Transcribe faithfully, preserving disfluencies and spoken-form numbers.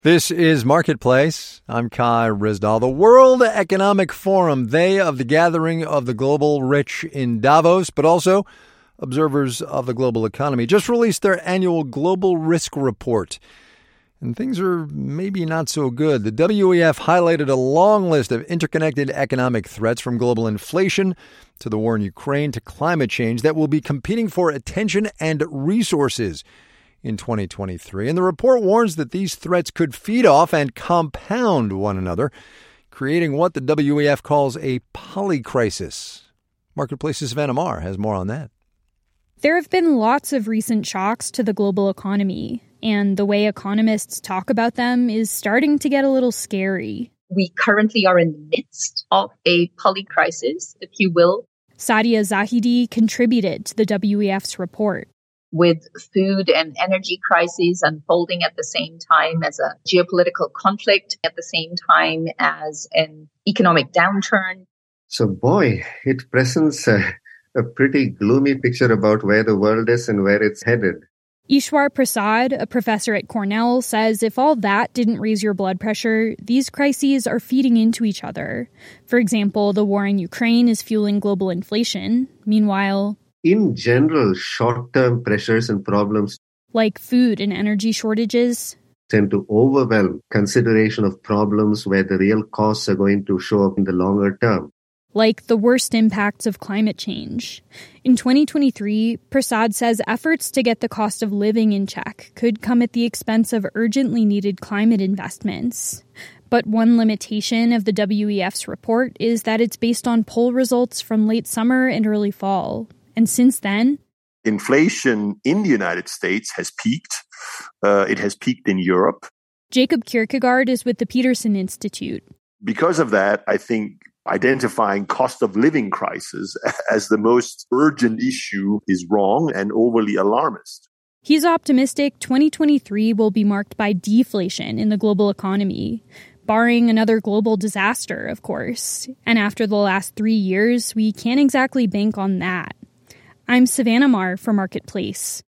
This is Marketplace. I'm Kai Ryssdal. The World Economic Forum, they of the gathering of the global rich in Davos, but also observers of the global economy, just released their annual Global Risk Report. And things are maybe not so good. The W E F highlighted a long list of interconnected economic threats, from global inflation to the war in Ukraine to climate change, that will be competing for attention and resources in twenty twenty-three. And the report warns that these threats could feed off and compound one another, creating what the W E F calls a polycrisis. Marketplace's Savannah Marr has more on that. There have been lots of recent shocks to the global economy, and the way economists talk about them is starting to get a little scary. We currently are in the midst of a polycrisis, if you will. Sadia Zahidi contributed to the W E F's report. With food and energy crises unfolding at the same time as a geopolitical conflict, at the same time as an economic downturn. So, boy, it presents a, a pretty gloomy picture about where the world is and where it's headed. Ishwar Prasad, a professor at Cornell, says if all that didn't raise your blood pressure, these crises are feeding into each other. For example, the war in Ukraine is fueling global inflation. Meanwhile, in general, short-term pressures and problems, like food and energy shortages, tend to overwhelm consideration of problems where the real costs are going to show up in the longer term. Like the worst impacts of climate change. In twenty twenty-three, Prasad says efforts to get the cost of living in check could come at the expense of urgently needed climate investments. But one limitation of the W E F's report is that it's based on poll results from late summer and early fall. And since then, inflation in the United States has peaked. Uh, it has peaked in Europe. Jacob Kierkegaard is with the Peterson Institute. Because of that, I think identifying cost of living crisis as the most urgent issue is wrong and overly alarmist. He's optimistic twenty twenty-three will be marked by deflation in the global economy, barring another global disaster, of course. And after the last three years, we can't exactly bank on that. I'm Savannah Marr for Marketplace.